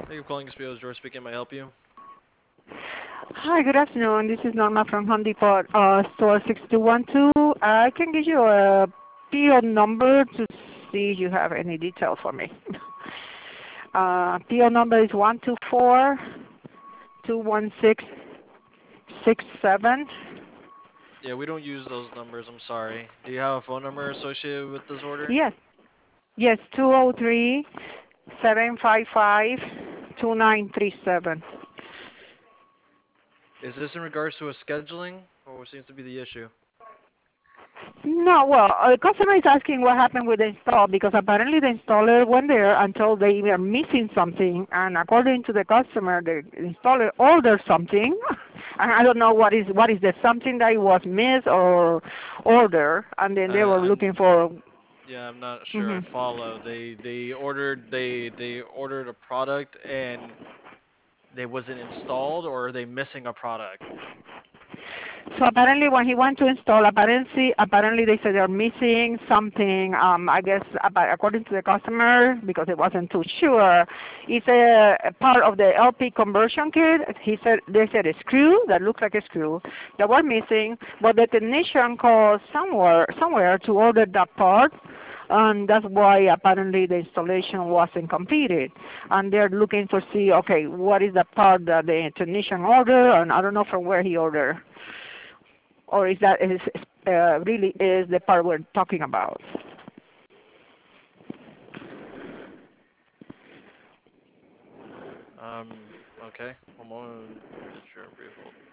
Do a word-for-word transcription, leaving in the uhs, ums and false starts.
Thank you for calling Expedia. George speaking. May I help you? Hi, good afternoon. This is Norma from Home Depot, uh, store six two one two. I can give you a P O number to see if you have any detail for me. uh, P O number is one two four two one six six seven. Yeah, we don't use those numbers. I'm sorry. Do you have a phone number associated with this order? Yes, yes, two zero three seven five five two nine three seven. Is this in regards to a scheduling, or what seems to be the issue? No, well, uh, the customer is asking what happened with the install because apparently the installer went there until they were missing something, and according to the customer, the installer ordered something, and I don't know what is what is the something that was missed or ordered, and then Uh, they were I'm looking for. yeah, I'm not sure I Mhm. follow. They they ordered they they ordered a product and they wasn't installed, or are they missing a product? So apparently, when he went to install, apparently, apparently they said they're missing something. Um, I guess about, according to the customer, because it wasn't too sure, it's a, a part of the L P conversion kit. He said they said a screw that looks like a screw that were missing, but the technician called somewhere somewhere to order that part. And that's why apparently the installation wasn't completed. And they're looking to see, okay, what is the part that the technician ordered, and I don't know from where he ordered or is that is uh, really is the part we're talking about? Um, okay. One moment. Put you on brief hold.